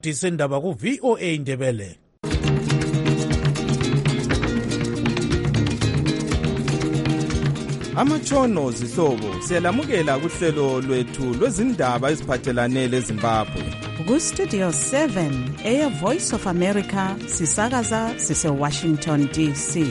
Disendaba ku VOA Indebele. Amatshono zihlobo siyalamukela kuhlelo lwethu lwezindaba eziphathelane leZimbabwe. Ku Studio 7 Air Voice of America sisakaza sise Washington DC.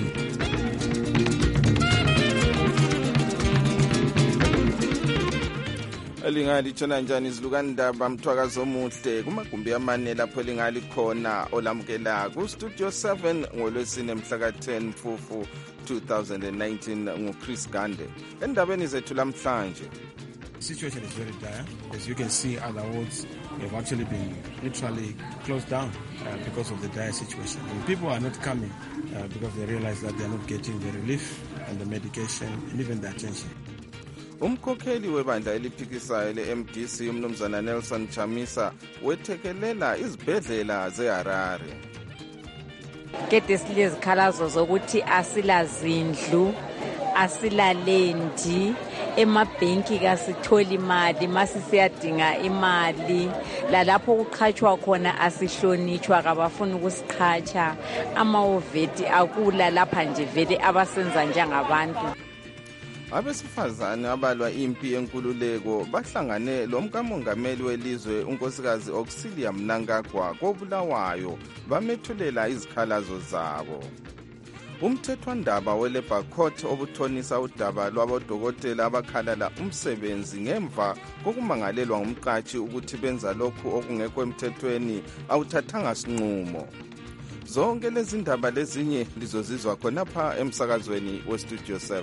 Elingali tshona njani izilukandaba mthwakazo omuhle kumagumbi amane lapho elingali khona olamukela ku Studio 7 ngolwesine mhla ka-10 Mfufu 2019 nguChris Gande. Endabeni zethu lamhlanje. The situation is very dire. As you can see, other wards have actually been literally closed down because of the dire situation. And people are not coming because they realize that they are not getting the relief and the medication and even the attention. Umkhokheli webandla eliphikisayo le-MDC umnumzana Nelson Chamisa wethekelela izibhedlela zeHarare. Kade silezikhalazo zokuthi asilazindlu, asilalendi, emabhenki kasithola imali, masisiyadinga imali, lalapho kuqhatshwa khona asihlonitshwa kabafuna ukusiqhatsha, amawoveti akula lapha nje vele abasenza njengabantu. Abesifazane abalwa impi yenkululeko bahlangane lomkamongameli welizwe unkosikazi Auxilia Mnangagwa koBulawayo bamethulela izikhalazo zabo. Umthethwandaba weLabour Court obuthonisa udaba lwabodokotela abakhalala umsebenzi ngemva kokumangalelwa ngumqatshi ukuthi benza lokhu okungekho emthethweni awuthathanga sinqumo. Zonke lezi ndaba lezinye lizozizwa khonapha emsakazweni weStudio 7.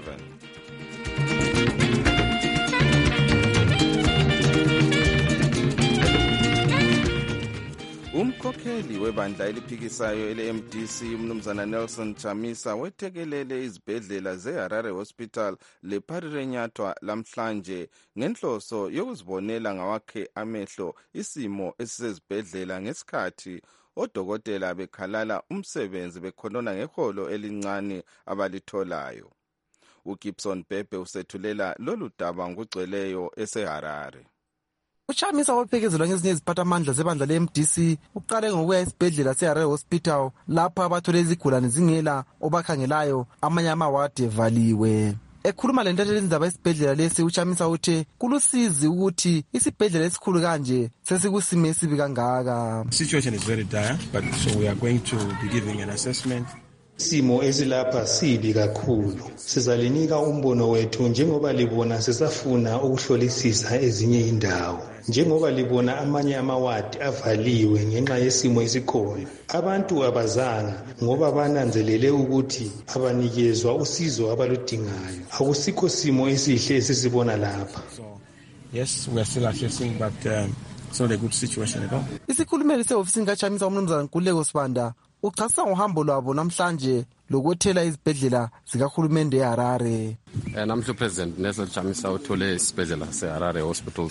Umkhokheli webandla eliphikisayo ele-MDC umnumzana Nelson Chamisa wethekelele izibhedlela zeHarare Hospital lePharirenyathwa lamhlanje ngenhloso yokuzibonela ngawakhe amehlo isimo esisezibhedlela ngesikhathi odokotela bekhalala umsebenzi bekhonona ngeholo elincane abalitholayo. uGibson Bebe usethulela lolu daba ngugcweleyo eseHarare. Uchamisa waphekezelwa ngezinye iziphathamandla zebandla le-MDC uqale ngokuya esibhedlela seHarare Hospital lapha abathole izigulane zingela obakhangelayo amanye amawadi evaliwe. Ekhuluma lentatheli izindaba esibhedlela lesi uChamisa uthe kulusizi ukuthi isibhedlela esikhulu kanje sesikusimo esibi kangaka. The situation is very dire, but so we are going to be giving an assessment. Simo esilapha sibi kakhulu. Sizalinika umbono wethu njengoba libona sisafuna ukuhlolisisa ezinye indawo. Njengoba libona amanye amawadi avaliwe ngenxa yesimo esikhona. Abantu abazanga ngoba bananzelele ukuthi abanikezwa usizo abaludingayo. Akusikho simo esihle esisibona lapha. So yes, we are still assessing, but it's not a good situation at all. Isikhulumeli sehofisini kaChamisa umnumzana Nkululeko Sibanda uchasa ngohambo lwabo namhlanje lokuthela izibhedlela zikahulumende eHarare. Namhla uPresident Nelson Chamisa uthole isibhedlela seHarare Hospital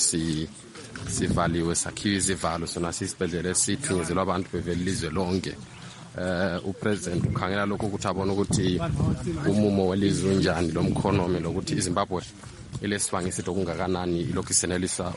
sivaliwe sakhiwe izivalo sona sisibhedlela esithingezelwa abantu bevelizwe lonke. uPresident ukhangela lokho ukuthi abone ukuthi umumo welizwe unjani lomkhonomi lokuthi iZimbabwe ilesibanga esithi okungakanani ilokhu isenelisa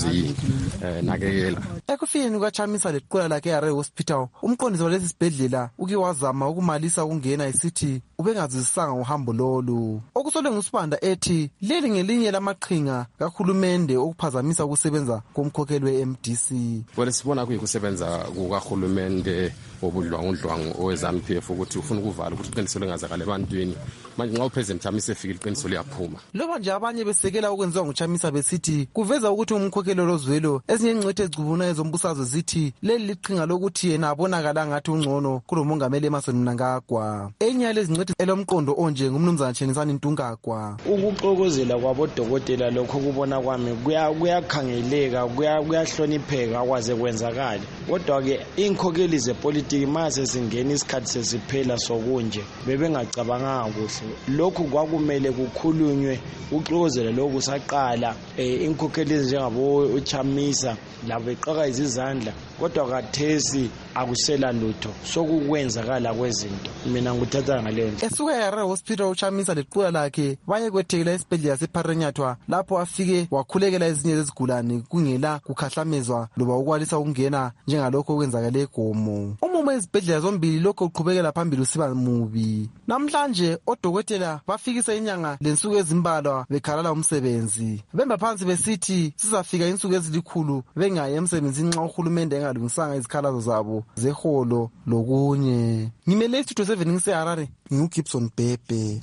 ukuzinakekela. Ekufikeni kukaChamisa leqola lakhe eHarare Hospital umqondisi walesi sibhedlela uke wazama ukumalisa ukungena esithi ubengazisanga uhambo lolu. Okusolwe nguSibanda ethi leli ngelinye lamaqhinga kahulumende okuphazamisa ukusebenza komkhokheli weMDC. Wena sibona kuyikusebenza kukahulumende obudlwangudlwangu oweZANU-PF ukuthi ufuna ukuvala ukuthi iqiniso lengazakala ebantwini. Manje nxa uPresident Chamisa efika iqiniso liyaphuma. Loba nje abanye besekela okwenziwa nguChamisa besithi kuveza ukuthi umkhokheli lozwelo ezinye ingcithe ezicubuna ezombusazwe zithi leli liqhinga lokuthi yena abonakala ngathi ungcono kulomongameli Emmerson Mnangagwa. Enye yalezi ngcithe elomqondo onje ngumnumzana Chenisani Ntungagwa. Ukuxokozela kwabodokotela lokho kubona kwami kuyakhangeleka kuyahlonipheka kwaze kwenzakala. Kodwa ke inkhokheli zepolitiki mase singena isikhathi sesiphela sokunje bebengacabanga kuhle. Lokhu kwakumele kukhulunywe uxokozela ukuxokozela lokhu kusaqala inkokheli ezinjengabo Chamisa labo beqaka izandla kodwa kathesi akusela lutho sokukwenzakala kwezinto mina nguthatha ngalento esuka eHarare Hospital uChamisa leqhula lakhe baye kwethekela esibhedlela sePharenyathwa lapho afike wakhulekela ezinye zezigulane kungela kukhahlamezwa loba ukwalisa ukungena njengalokho okwenzakala eGomo. Umumo ezibhedlela zombili lokho uqhubekela phambili usiba mubi. Namhlanje odokotela bafikisa inyanga lensuku ezimbalwa bekhalala umsebenzi. Bemba phansi besithi sizafika insuku ezilikhulu bengayi emsebenzini nxa uhulumende engalungisanga izikhalazo zabo zeholo lokunye. Ngimele Studio 7 ngiseHarare nginguGibson Bhebhe.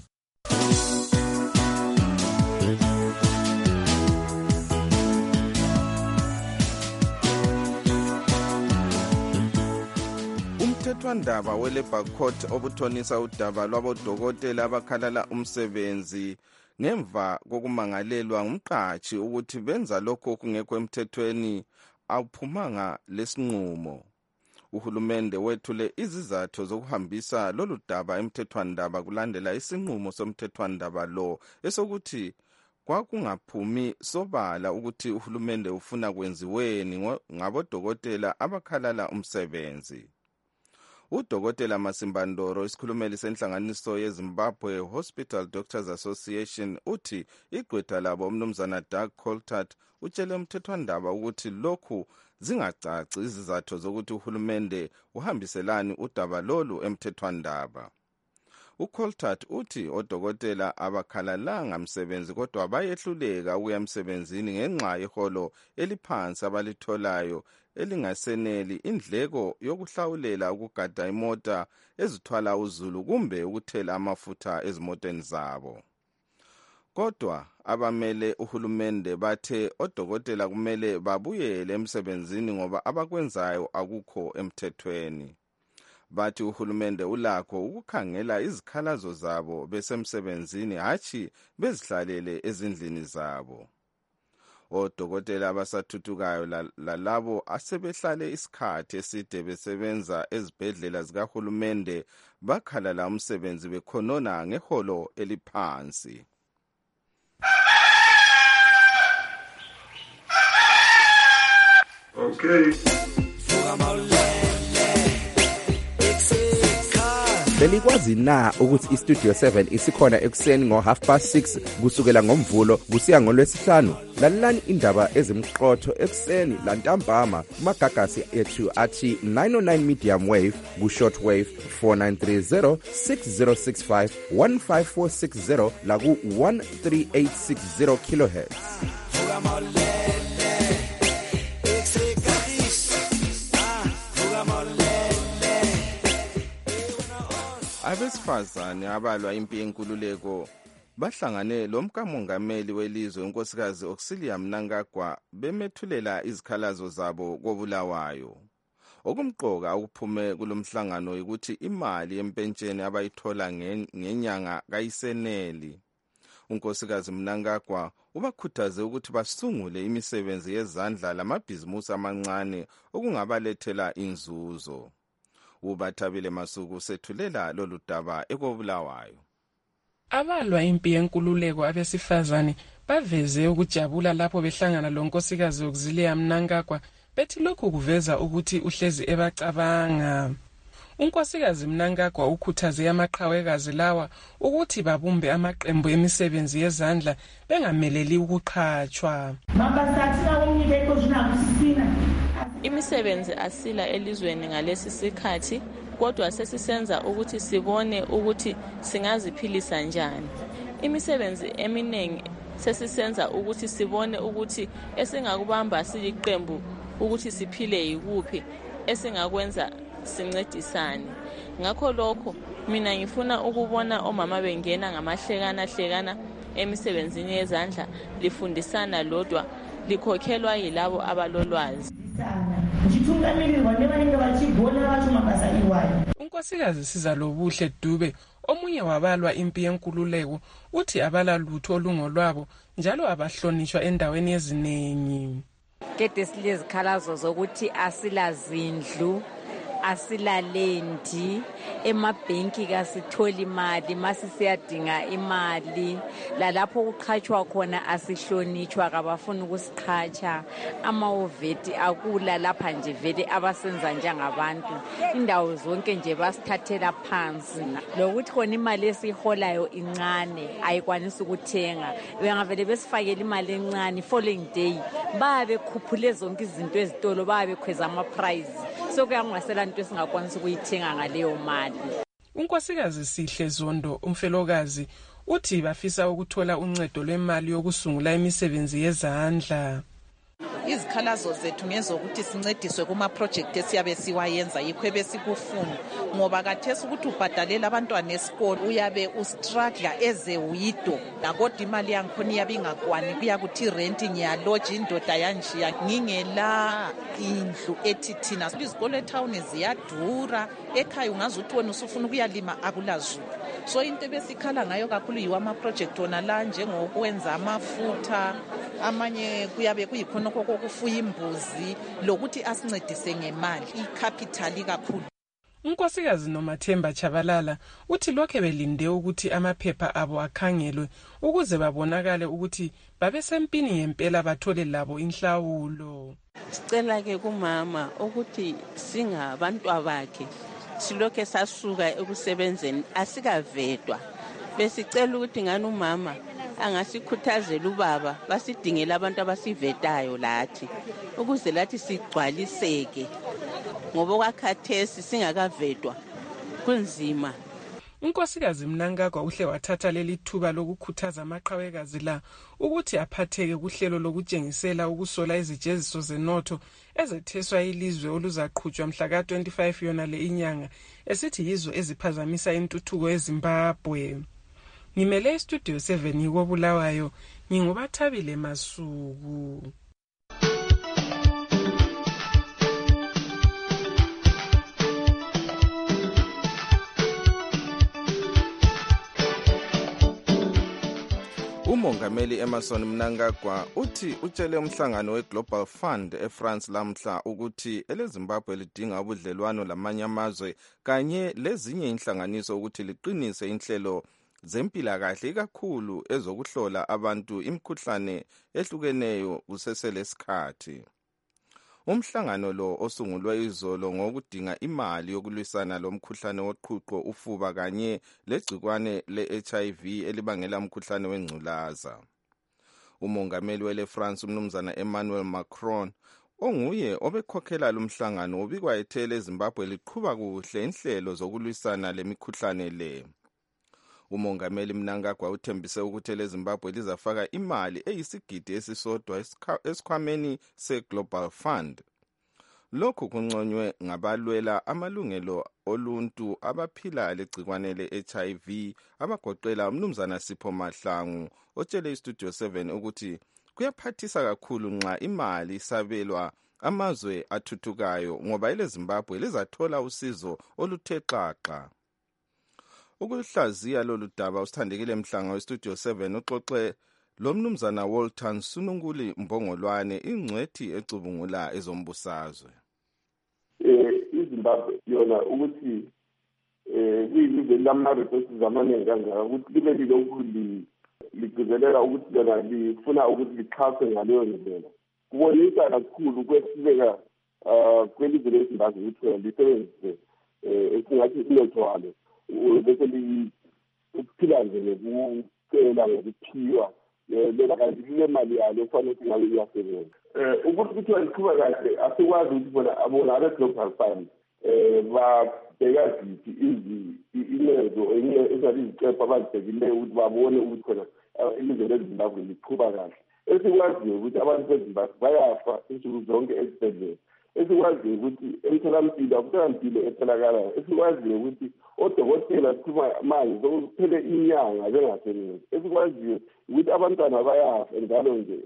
umthethwandaba we-Labour Court obuthonisa udaba lwabodokotela abakhalala umsebenzi ngemva kokumangalelwa ngumqatshi ukuthi benza lokho okungekho emthethweni awuphumanga lesinqumo. Uhulumende wethule izizathu zokuhambisa lolu daba emthethwandaba kulandela isinqumo somthethwandaba lo esokuthi kwakungaphumi sobala ukuthi uhulumende ufuna kwenziweni ngabodokotela abakhalala umsebenzi. Udokotela Masimbandoro isikhulumeli senhlanganiso yeZimbabwe Hospital Doctors Association uthi igqwetha labo umnumzana Doug Coltart utshele umthethwandaba ukuthi lokhu zingacaci izizathu zokuthi uhulumende uhambiselani udaba lolu emthethwandaba. uColtart uthi odokotela abakhalalanga msebenzi kodwa bayehluleka ukuya emsebenzini ngenxa yeholo eliphansi abalitholayo elingaseneli indleko yokuhlawulela ukugada imota ezithwala uzulu kumbe ukuthela amafutha ezimoteni zabo. Kodwa abamele uhulumende bathe odokotela kumele babuyele emsebenzini ngoba abakwenzayo akukho emthethweni. Bathi uhulumende ulakho ukukhangela izikhalazo zabo besemsebenzini hathi bezihlalele ezindlini zabo. Odokotela abasathuthukayo lalabo asebehlale isikhathi eside besebenza ezibhedlela zikahulumende bakhalala umsebenzi bekhonona ngeholo eliphansi. Okay. Belikwazi na ukuthi iStudio 7 isikhona ekuseni ngo6:30 kusukela ngomvulo kusiya ngolwesihlanu? Lalelani indaba ezimqotho ekuseni lantambama kumagagasi ethu athi 909 medium wave ku-short wave 4930 6065 15460 la ku-13860 kilohertz. Abesifazane abalwa impi yenkululeko bahlangane lomkamongameli welizwe unkosikazi Auxilia Mnangagwa bemethulela izikhalazo zabo kobulawayo. Okumqoka ukuphume kulomhlangano ukuthi imali yempentsheni abayithola ngenyanga kayiseneli. Unkosikazi Mnangagwa ubakhuthaze ukuthi basungule imisebenzi yezandla lamabhizimusi amancane okungabalethela inzuzo. Ubathabile Masuku sethulela lolu daba ekobulawayo. Abalwa impi yenkululeko abesifazane baveze ukujabula lapho behlangana lonkosikazi Auxilia Mnangagwa bethi lokhu kuveza ukuthi uhlezi ebacabanga. Unkosikazi Mnangagwa ukhuthaze amaqhawekazi lawa ukuthi babumbe amaqembu emisebenzi yezandla bengameleli ukuqhatshwa. Imisebenzi asila elizweni ngalesi sikhathi kodwa sesisenza ukuthi sibone ukuthi singaziphilisa njani. Imisebenzi eminingi sesisenza ukuthi sibone ukuthi esingakubamba siyiqembu ukuthi siphile yikuphi esingakwenza sincedisane. Ngakho lokho mina ngifuna ukubona omama bengena ngamahlekana emisebenzini yezandla lifundisana lodwa likhokhelwa yilabo abalolwazi. Unkosikazi Sizalobuhle Dube omunye wabalwa impi yenkululeko uthi abalalutho olungolwabo njalo abahlonishwa endaweni eziningi. Kade silezikhalazo zokuthi asilazindlu, asilalendi emabhenki kasitholi imali masisiyadinga imali lalapho kuqhatshwa khona asihlonitshwa kabafuni ukusiqhatsha ama-oveti akula lapha nje vele abasenza njengabantu indawo zonke nje basithathela phansi lokuthi khona imali esiyiholayo incane ayikwanisi ukuthenga bengavele besifakela imali encane following day babe khuphule zonke izinto ezitolo babe khweza ama-price sokuyangasela into esingakwanisi ukuyithenga ngaleyo mali. Unkosikazi Sihle Zondo umfelokazi uthi bafisa ukuthola uncedo lwemali yokusungula imisebenzi yezandla. Izikhalazo zethu ngezokuthi sincediswe kuma-project esiyabe siwayenza yikho ebesikufuna ngoba kathesi ukuthi ubhadalela abantwana esikolo uyabe ustruggle as a widow nakodwa imali yangikhona iyabe ingakwani kuyakuthi irenti ngiyaloja indoda yanjiya ngingela indlu ethi thina izikolo ethawuni ziyadura ekhaya ungaze uthi wena usufuna ukuyalima akulazulu so into ebesikhala ngayo kakhulu yiwo ama-project wona la njengokwenza amafutha amanye kuyabe kuyikhona kokufuya imbuzi lokuthi asincedise ngemali ikapitali kakhulu. Unkosikazi Nomathemba Chabalala uthi lokho belinde ukuthi amaphepha abo akhangelwe ukuze babonakale ukuthi babesempini yempela bathole labo inhlawulo. Sicela ke kumama ukuthi singabantu abakhe silokho sasuka ekusebenzeni asikavedwa besicela ukuthi ngani umama angasikhuthazela ubaba basidingela abantu abasivetayo lathi ukuze lathi sigcwaliseke ngoba kwakhathesi singakavedwa kunzima. Unkosikazi Mnangagwa uhle wathatha leli thuba lokukhuthaza amaqhawekazi la ukuthi aphatheke kuhlelo lokutshengisela ukusola izijeziso zenotho ezetheswa ilizwe oluzaqhutshwa mhla ka-25 yona le inyanga esithi yizo eziphazamisa intuthuko eZimbabwe. Ngimele iStudio 7 yikobulawayo ngingubathabile Masuku. Umongameli Emerson Mnangagwa uthi utshele umhlangano weGlobal Fund eFrance lamhla ukuthi eleZimbabwe lidinga ubudlelwano lamanye amazwe kanye lezinye inhlanganiso ukuthi liqinise inhlelo zempilakahle ikakhulu ezokuhlola abantu imikhuhlane ehlukeneyo kuseselesikhathi. Umhlangano lo osungulwe izolo ngokudinga imali yokulwisana lomkhuhlane woqhuqho ufuba kanye legcikwane le-HIV elibangela umkhuhlane wengculaza. Umongameli weleFrance umnumzana Emmanuel Macron onguye obekhokhela lumhlangano ubikwa ethele eZimbabwe liqhuba kuhle inhlelo zokulwisana lemikhuhlane le. Umongameli Mnangagwa uthembise ukuthi eleZimbabwe lizafaka imali eyisigidi esisodwa esikhwameni seGlobal Fund. Lokhu kunconywe ngabalwela amalungelo oluntu abaphila legcikwane le-HIV abagoqela umnumzana Sipho Mahlangu otshele iStudio 7 ukuthi kuyaphathisa kakhulu nxa imali isabelwa amazwe athuthukayo ngoba eleZimbabwe lizathola usizo oluthe xaxa. Ukuhlaziya lolu daba usithandekile Mhlanga weStudio 7 uxoxe lomnumzana Walton Sununguli Mbongolwane ingcwethi ecubungula ezombusazwe. iZimbabwe yona ukuthi kuyilizwe lama-resources amaningi kangaka ukuthi libe lilokhu ligcizelela ukuthi yona lifuna ukuthi lixhaswe ngaleyo ndlela. Kubonisa kakhulu kwehluleka kwelizwe leZimbabwe ukuthi yona lisebenzise esingathi inethwalo bese ukuphila nje nokucela ngokuphiwa lela kanti kule mali yalo kufanele ukuthi ngabe iyasebenza. Ukuthi kuthiwa liqhuba kahle asikwazi ukuthi bona abe-Global Fund babheka ziphi inezo ezingathi izicephu abazibhekileyo ukuthi babone ukuthi khona ilizwe leZimbabwe liqhuba kahle. Esikwaziyo ukuthi abantu beZimbabwe bayafa insuku zonke ezibhedlela. Esikwaziyo ukuthi emtholampilo etholakalayo. Esikwaziyo ukuthi odokotela sikhuma manje sokuphele inyanga bengasebenzi. Esikwaziyo ukuthi abantwana bayafa njalo nje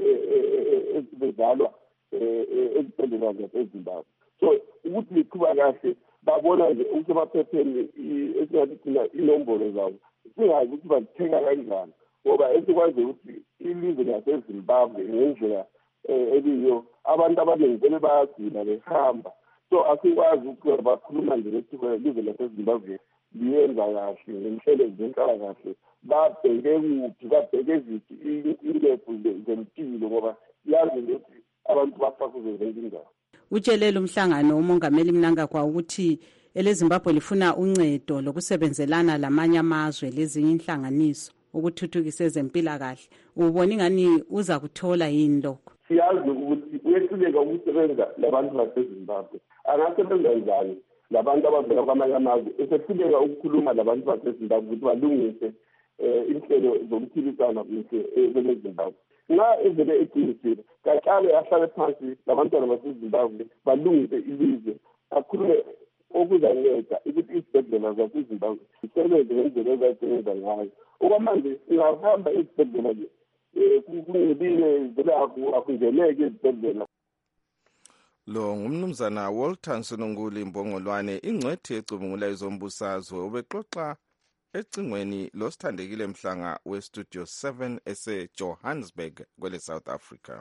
bezalwa ezibhedlela zeZimbabwe. So ukuthi liqhuba kahle babona nje usemaphepheni esingathi thina inombolo zabo singazi ukuthi bazithenga kanjani ngoba esikwaziyo ukuthi ilizwe laseZimbabwe ngendlela eliyo abantu abaningi vele bayagula behamba. so asikwazi ukuthi bakhuluma nje ukuthi ilizwe laseZimbabwe liyenza kahle ngenhlelo zenhlalakahle babheke kuphi babheke ziphi indlephu zempilo ngoba yazi ukuthi abantu bafa kuzo zonke indawo. Utshelele umhlangano umongameli Mnangagwa ukuthi eleZimbabwe lifuna uncedo lokusebenzelana lamanye amazwe lezinye inhlanganiso ukuthuthukisa ezempilakahle. Ubona ingani uza kuthola yini lokho? Siyazi ukuthi uyehluleka ukusebenza labantu baseZimbabwe. Angasebenza njani labantu abavela kwamanye amazwe esehluleka ukukhuluma labantu baseZimbabwe ukuthi balungise inhlelo zokuphilisana kuhle kweleZimbabwe. Nxa evele eqinisile kaqale ahlale phansi labantwana baseZimbabwe balungise ilizwe akhulume okuzanceda ukuthi izibhedlela zaseZimbabwe zisebenze ngendlela ezayisebenza ngayo. Okwamanje singahamba izibhedlela kungebile vele akungeneki ezibhedlela. Lo ngumnumzana Walter Nsononguli Imbongolwane ingcwethi ecubungula izombusazwe ubexoxa ecingweni losithandekile Mhlanga weStudio 7 ese-Johannesburg kwele South Africa.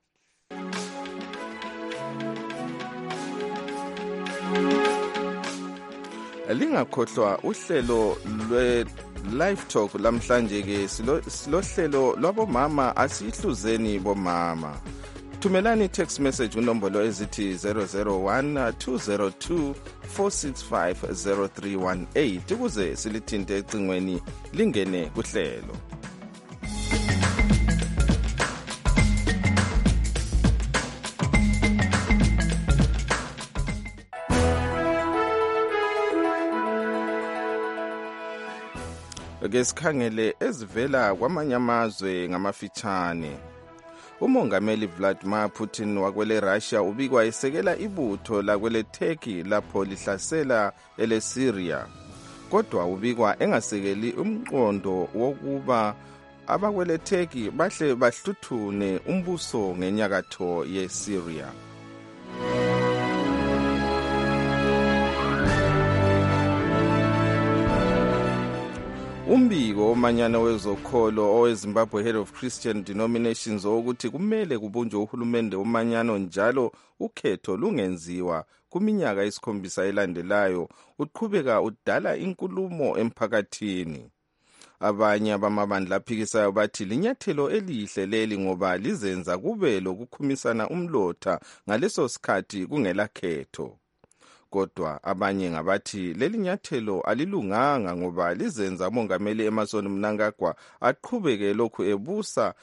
Lingakhohlwa uhlelo lwe-Live Talk lamhlanje ke silohlelo lwabomama asihluzeni bomama. Thumelani text message unombolo ezithi 001-202-465-0318 ukuze silithinte ecingweni lingene kuhlelo. Ake sikhangele ezivela kwamanye amazwe ngamafitshane. Umongameli Vladimir Putin wakwele Russia ubikwa esekela ibutho lakwele Turkey lapho lihlasela eleSyria. Kodwa ubikwa engasekeli umqondo wokuba abakwele Turkey bahle bahluthune umbuso ngenyakatho yeSyria. Umbiko omanyano wezokholo oweZimbabwe Head of Christian Denominations ukuthi kumele kubunjwe uhulumende omanyano njalo ukhetho lungenziwa kuminyaka 7 elandelayo uqhubeka udala inkulumo emphakathini. Abanye abamabandla aphikisayo bathi linyathelo elihle leli ngoba lizenza kube lokukhumisana umlotha ngaleso sikhathi kungela khetho. Kodwa abanye ngabathi leli nyathelo alilunganga ngoba lizenza umongameli Emmerson Mnangagwa aqhubeke lokhu ebusa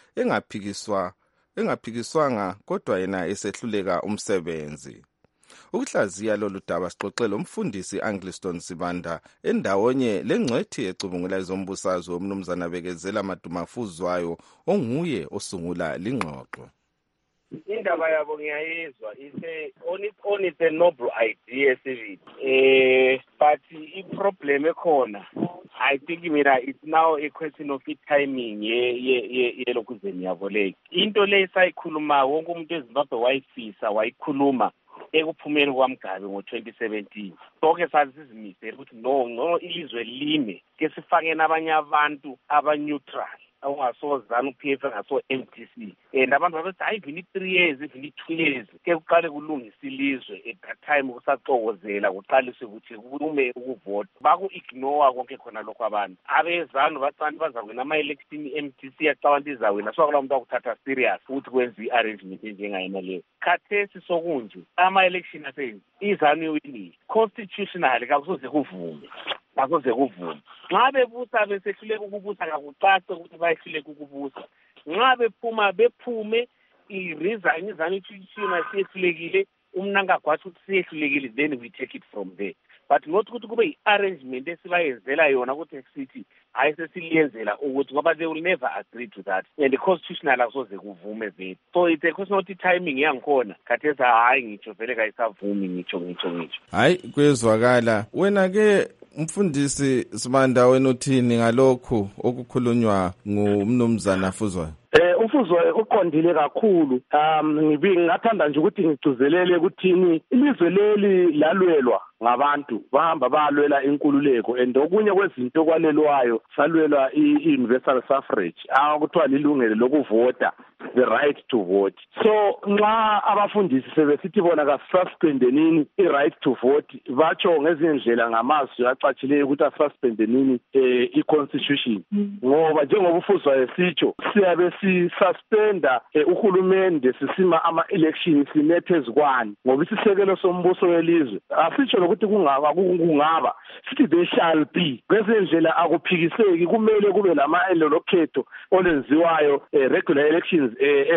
engaphikiswanga kodwa yena esehluleka umsebenzi. Ukuhlaziya lolu daba sixoxele umfundisi Angliston Sibanda endawonye lengcwethi ecubungula izombusazwe umnumzana Bekezela Madumafuzwayo onguye osungula lingxoxo. Indaba yabo ngiyayizwa on it's a noble idea Sivit. But i-problem ekhona I think it's now a question of timing yelokuzeni yabo le. Into le sayikhuluma wonke umuntu eZimbabwe wayifisa wayikhuluma ekuphumeni kwaMgabe ngo-2017. Sonke sazizimisele ukuthi no ilizwe lime ke sifake nabanye abantu aba-neutral awungasozana uPF ngaso MTC abantu babethi hayi even 3 years even 2 years ke kuqale kulungisa ilizwe at that time kusaxokozela kuqaliswe ukuthi kume ukuvota baku-ignore konke khona lokho abantu abezanu bacanda bazakwena ama-election MTC yacabanga izawina so akula muntu akuthatha serious ukuthi kwenza i-arrangement enjengayena leyo khathesi sokunje ama-election asenzi izanu iwinile constitutionally kakusoze kuvume bakuze kuvume nxa bebusa besehluleka ukubusa kakucace ukuthi bayehluleka ukubusa nxa bephume i-resign izanu institution siyehlulekile umnangagwa ukuthi siyehlulekile then we take it from there but not ukuthi kube i-arrangement esibayenzela yona ukuthi sithi hayi sesiliyenzela ukuthi ngoba they will never agree to that and the constitutional akusoze kuvume vele so it's a question of timing yangikhona khathesi hayi ngitsho vele kayisavumi ngitsho hayi kwezwakala wena ke Mfundisi Sibanda wena uthini ngalokho okukhulunywa ngumnumzana Fuzwayo? Umfuzwayo uqondile kakhulu. Ngingathanda nje ukuthi ngigcizelele ukuthini ilizwe leli lalwelwa ngabantu bahamba balwela inkululeko and okunye kwezinto kwalelwayo salwelwa i-universal suffrage akuthiwa lilungelo lokuvota, the right to vote. So nxa abafundisi sebesithi bona kasuspendenini i-right to vote batsho ngezinye indlela ngamazwi acatshileyo ukuthi asuspendenini i-constitution ngoba njengoba ufuzwayo sitsho siyabe sisuspenda uhulumende sisima ama-election sinethe kwani ngoba isisekelo sombuso welizwe asitsho lokuthi kungaba sithi they shall be ngezinye indlela akuphikiseki kumele kube lokhetho olenziwayo regular elections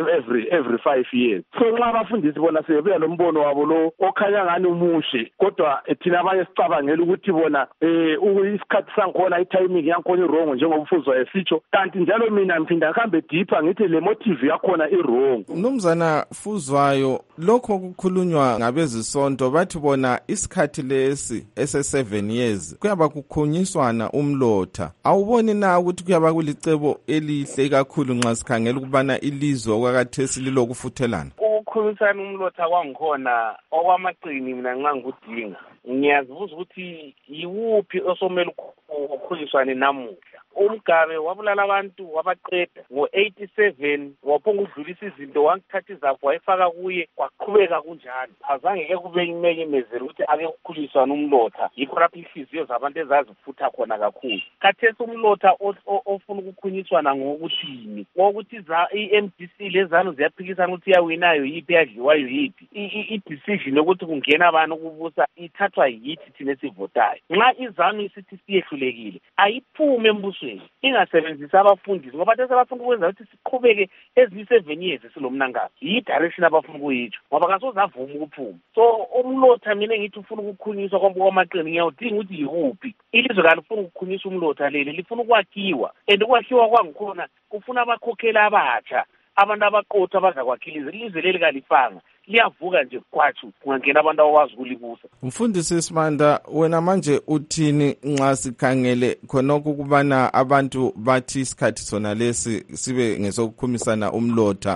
every 5 years. So nxa abafundisi bona sebebuya lo mbono wabo lo okhanya ngani umuhle kodwa thina abanye sicabangela ukuthi bona isikhathi sangikhona i-timing yangikhona i-wrong njengoba ufuzwayo sitsho kanti njalo mina ngiphinda ngihambe deeper ngithi le motive yakhona i-wrong. Mnumzana Fuzwayo, lokho kukhulunywa ngabezisonto bathi bona isikhathi lesi ese7 years kuyaba kukhunyiswana umlotha. Awuboni na ukuthi kuyaba kulicebo elihle kakhulu nxa sikhangela ukubana ilizwe okwakathesi lilokufuthelana? Ukukhunyisana umlotha kwangikhona okwamaqini mina nxa ngikudinga. Ngiyazibuza ukuthi yiwuphi osomela ukukhunyiswane namuhla. Umgabe wabulala abantu wabaqeda ngo-87 waphonga udlulisa izinto wangithatha izapho wayifaka kuye kwaqhubeka kunjalo. Azange ke kube imemezelo ukuthi ake kukhuliswana umlotha yikho lapho inhliziyo zabantu ezazifutha khona kakhulu. Khathesi umlotha ofuna ukukhunyiswana ngokuthini ngokuthi i-MDC lezanu ziyaphikisana ukuthi yawinayo yipi yadliwayo yipi i-decision yokuthi kungena abantu ukubusa ithathwa yithi thina esivotayo. Nxa izanu isithi siyehlulekile ayiphume embusweni ingasebenzisa abafundisi ngoba bathe abafuna ukwenza ukuthi siqhubeke eziyi7 years silomnangalo yi-direction abafuna ukuyitsho ngoba kasozavuma ukuphuma. So umlotha mina ngithi ufuna ukukhunyiswa kwamaqini ngiyawudinga ukuthi yiwuphi ilizwe kalifuna ukukhunyiswa umlotha leli lifuna ukwakhiwa and ukwakhiwa kwangikhona kufuna abakhokheli abatsha abantu abaqotha abazakwakhiza ilizwe leli kalifanga liyavuka nje kwathi kungangena abantu abawazi ukulibusa. Mfundisi Simanda, wena manje uthini nxa sikhangele khonokho ukubana abantu bathi isikhathi sona lesi sibe ngesokukhumisana umlotha?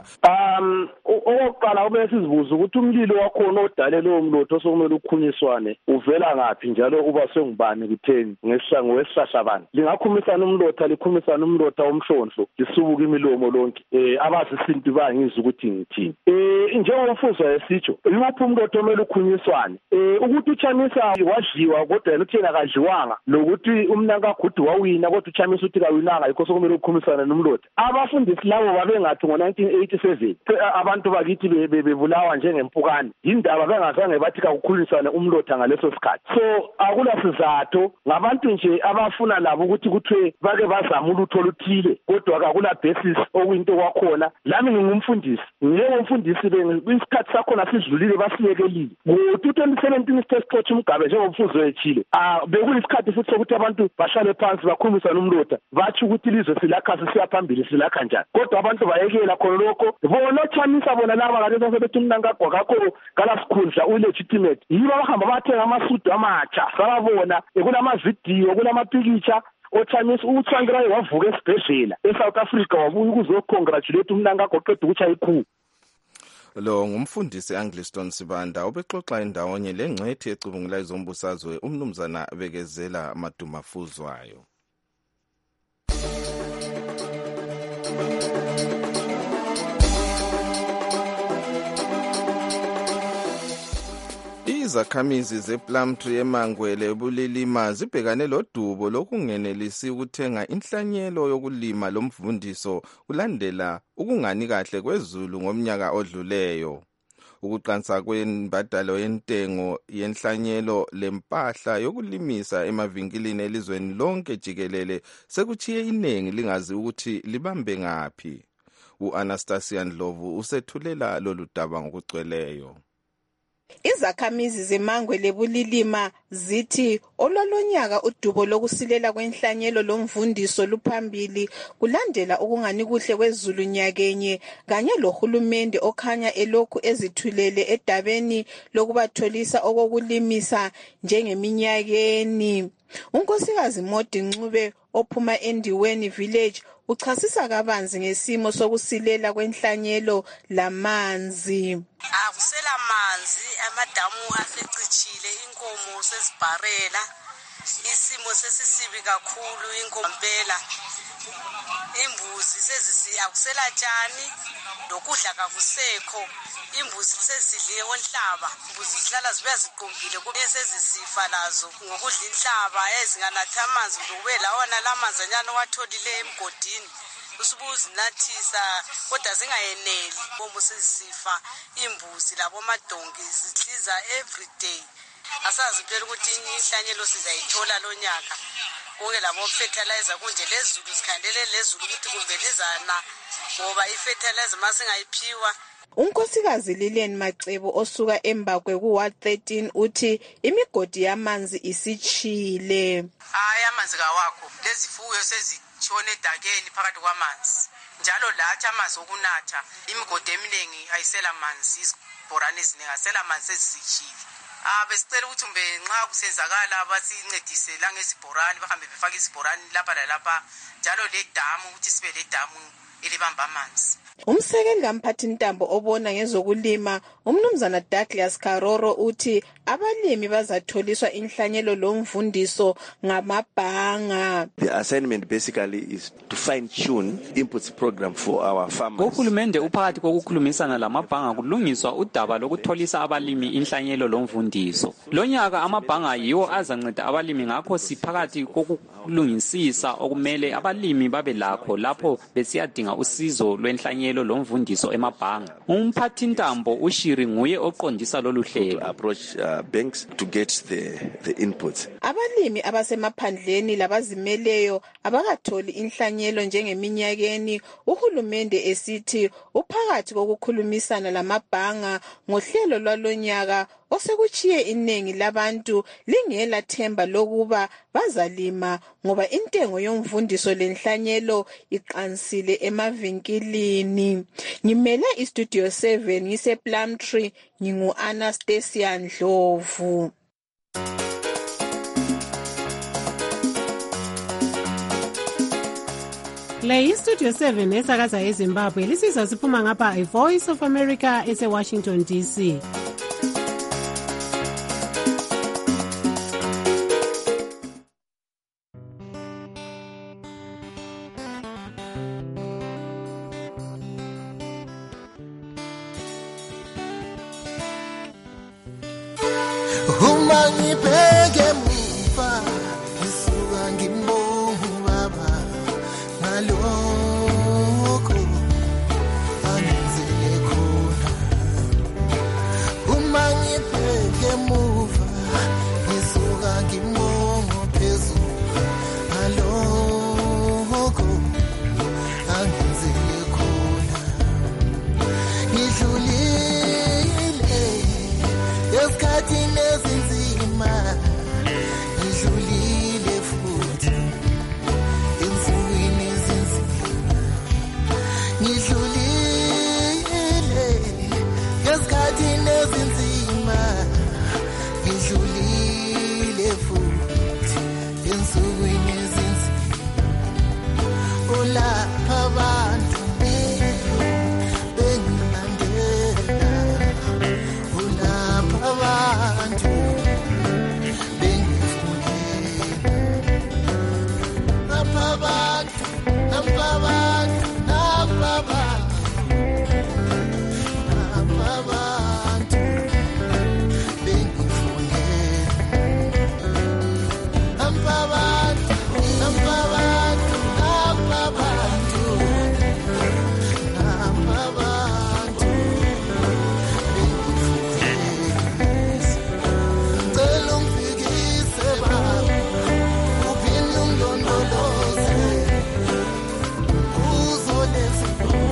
Okokuqala kumele sizibuze ukuthi umlilo wakhona odale lowo mlotha osokumele ukhunyiswane uvela ngaphi njalo uba sengubani kutheni ngesihlahla bani. Lingakhumisana umlotha likhumisana umlotha omhlonhlo lisubuka imilomo lonke abazisintu bangizwe ukuthi ngithini. Njengoba ufuzwayo sitsho yuphi umlotha omele ukhunyiswane ukuthi uChamisa wadliwa kodwa yena uthena kadliwanga lokuthi umnankagudu wawina kodwa uChamisa uthi kawinanga yikho sokumele ukhumisana nomlotha. Abafundisi labo babengathi ngo-1987 abantu bakithi bebulawa njengempukane yindaba bengazange bathi kakukhulunyiswane umlotha ngaleso sikhathi. So akula sizathu ngabantu nje abafuna labo ukuthi kuthiwe bake bazama ulutho oluthile kodwa akula basis okuyinto kwakhona. Lami ngingumfundisi ngiyengumfundisi isikhathi sakhona sidlulile basiyekelile ngo-2017 sitesixotsha umgabe njengomfuzo ethile bekuyisikhathi futhi sokuthi abantu bahlale phansi bakhulumisane umlotha batsho ukuthi ilizwe silakha sisiya phambili silakha njani kodwa abantu bayekela khona lokho bona oChamisa bona laba kade sebethi umnankagwa kakho kalasikhundla ulegitimate yibo abahamba bathenga amasudu amatsha sababona kulamavidiyo kulamapikitsha oChamisa uTsvangirai wavuka esibhedlela eSouth Africa wabuya ukuzocongratulate umnankagwa oqeda ukutsha ikhu. Lo ngumfundisi Angliston Sibanda ubexoxa indawonye lengcwethi ecubungula izombusazwe umnumzana Bekezela Maduma Fuzwayo. Izakhamizi zePlumtree eMangwele eBulilima zibhekane lodubo lokungenelisi ukuthenga inhlanyelo yokulima lomvundiso kulandela ukungani kahle kwezulu ngomnyaka odluleyo. Ukuqansa kwembadalo yentengo yenhlanyelo lempahla yokulimisa emavinkilini elizweni lonke jikelele sekuchiye iningi lingazi ukuthi libambe ngaphi. U-Anastasia Ndlovu usethulela lolu daba ngokugcweleyo. Izakhamizi zeMangwele eBulilima zithi olwalonyaka udubo lokusilela kwenhlanyelo lomvundiso luphambili kulandela ukungani kuhle kwezulu nyakenye kanye lohulumende okhanya elokhu ezithulele edabeni lokubatholisa okokulimisa njengeminyakeni. Unkosikazi Modi Ncube ophuma eNdiweni village uchasisa kabanzi ngesimo sokusilela kwenhlanyelo lamanzi. Akusela manzi amadamu asecicile inkomo sesibharela, isimo sesisibi kakhulu inkomo mpela. Imbuzi akusela tshani, lokudla kakusekho. Imbuzi sezidliwe onhlaba, imbuzi zihlala zibe ziqombile kube sezisifa lazo ngokudla inhlaba ezinganatha amanzi kube lawana lamanzanyana watholile emgodini. Usubuzinathisa kodwa zingayeneli bomu sezisifa imbuzi labo madonki zidliza every day. Asazi phela ukuthi inhlanyelo sizayithola lonyaka. Konke labo fertilizer kunje lezulu sikhandele lezulu ukuthi kumbe lizana ngoba ifertilizer masingayiphiwa. Unkosikazi Lilian Macebo osuka eMbakwe ku-Ward 13 uthi imigodi yamanzi isichile. Hayi amanzi kawakho, lezifuyo sezitshone edakeni phakathi kwamanzi. Njalo lathi amanzi okunatha, imigodi eminingi ayisela manzi, izibhorane eziningi asela manzi ezisichile. Besicela ukuthi mbe nxa kusenzakala basincedise la ngezibhorane bahambe befaka izibhorane lapha lalapha njalo le damu ukuthi sibe le damu elibamba amanzi. Umsekeli kaMphathintambo obona ngezokulima umnumzana Douglas Karoro uthi abalimi bazatholiswa inhlanyelo lomvundiso ngamabhanga. The assignment basically is to fine tune inputs program for our farmers. Uhulumende uphakathi kokukhulumisana lamabhanga kulungiswa udaba lokutholisa abalimi inhlanyelo lomvundiso. Lonyaka amabhanga yiwo azanceda abalimi ngakho siphakathi kokulungisisa okumele abalimi babe lakho lapho besiyadinga usizo lwenhlanyelo lomvundiso emabhanga. Umphathintambo ushiri nguye oqondisa lolu hlelo. Approach banks to get the inputs. Abalimi abasemaphandleni labazimeleyo abakatholi inhlanyelo njengeminyakeni uhulumende esithi uphakathi kokukhulumisana lamabhanga ngohlelo lwalonyaka osekuchiye inengi labantu lingela themba lokuba bazalima ngoba intengo yomvundiso lenhlanyelo iqansile emavinkilini. Ngimele iStudio 7 ngise Plumtree ngingu Anastasia Ndlovu. Le iStudio 7 esakaza eZimbabwe lisizwa siphuma ngapha iVoice of America eseWashington DC. Uma ngibheke muva ngisuka ngimbuka baba ngalokho angizile khona. Uma ngibheke muva ngisuka ngimbuka phezulu ngalokho angizile khona. Ngidlulile esikhathini ezinzima, ngidlulile futhi ensukwini ezinzima, ngidlulile esikhathini ezinzima, ngidlulile futhi ensukwini ezinzima. Ulapha abantu bengilandela, ulapha abantu bengifunela, lapha abantu, lapha abantu, lapha abantu, lapha abantu bengifunela, lapha abantu, lapha abantu, lapha abantu, lapha abantu cela umfikise baba uphinde ungilondoloze uzolezi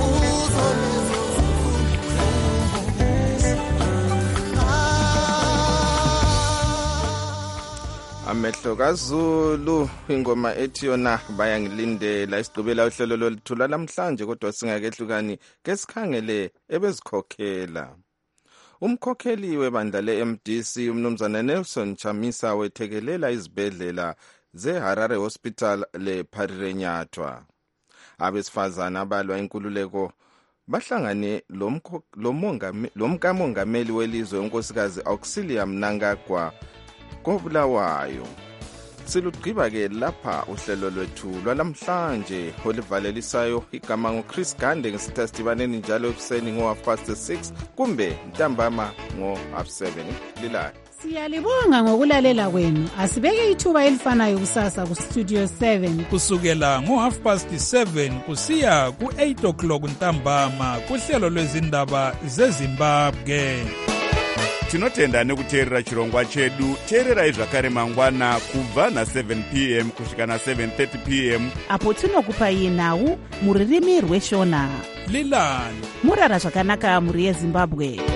amehlo kaZulu ingoma ethi yona bayangilindela isigqibela uhlelo loluthula namhlanje kodwa singakehlukani ke sikhangele ebezikhokhela. Umkhokheli webandla leMDC umnumzana Nelson Chamisa wethekelela izibhedlela zeHarare Hospital lePharirenyathwa. Abesifazana abalwa inkululeko bahlangane lomkamongameli welizwe unkosikazi Auxilia Mnangagwa koBulawayo. Silugqiba-ke lapha uhlelo lwethu lwalamhlanje olivalelisayo igama nguChris Gande ngesitasidibaneni njalo ekuseni ngo-6:30 kumbe ntambama ngo-7:30 lilayo. Siyalibonga ngokulalela kwenu. Asibeke ithuba elifanayo kusasa kuStudio 7 kusukela ngo-7:30 kusiya ku-8 o'clock ntambama kuhlelo lwezindaba zeZimbabwe. Tinotenda nekuteerera chirongwa chedu. Teererai zvakare mangwana kubva na7 p.m. kusvika na7:30 p.m. apo tinokupai nhau muririmi rweshona. Lilani murara zvakanaka muri yeZimbabwe.